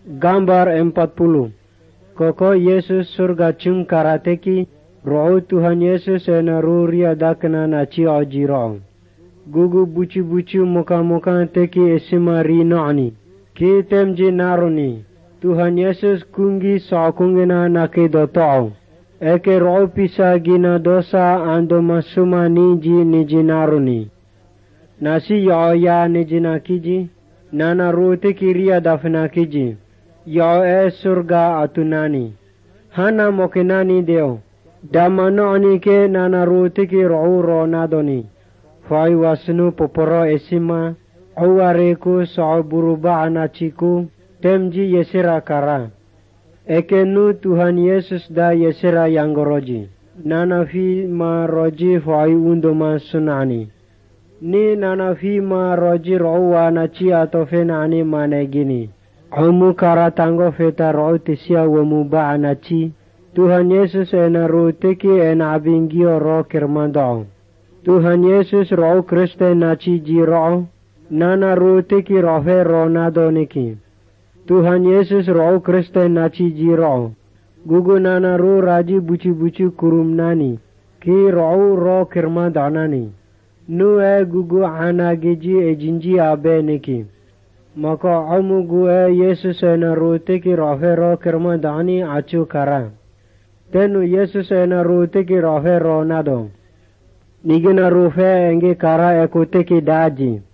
Gambar 40. Koko Yesus surga cum karateki, roh Tuhan Yesus enaruri adakna naci ajiro. Gugu bucu-bucu muka-muka teki esima rinani. Ki temji naruni. Tuhan Yesus kungi sakungina nake dotao. Eke roh pisa gina dosa ando masuma niji naruni. Nasi ya niji nakiji. Nana rote kiria dafna kiji. Ya surga atunani. Hana mokenani deo. Damano anike nana rote ki ro nadoni. Fai wasnu poporo esima. Awareku sao buruba anachiku. Temji yesira kara. Ekenu Tuhan Yesus da yesira yanggoroji. Nana fi ma roji fai undoma sunani. Ni nana fi ma roji rowa nachi atau fenani mane gini. Amu kara tango feta roh tisia wamu ba anachi. Tuhan Yesus ena roteki ena abingio roh kirmandao. Tuhan Yesus roh Kristen nachi jiro. Nana roteki rohe roh nadoniki. Tuhan Yesus roh Kristen nachi jiro. Gugu nana roh raji buci-buci kurum nani. Ki roh kirmandanani. Nu gugu ana geji ejinji abe niki. Maka amu gue Yesus ena roteki rohe roh kirmandani acu kara. Tenu Yesus ena roteki rohe roh nado. Nigina rufe enge kara ekuteki daji.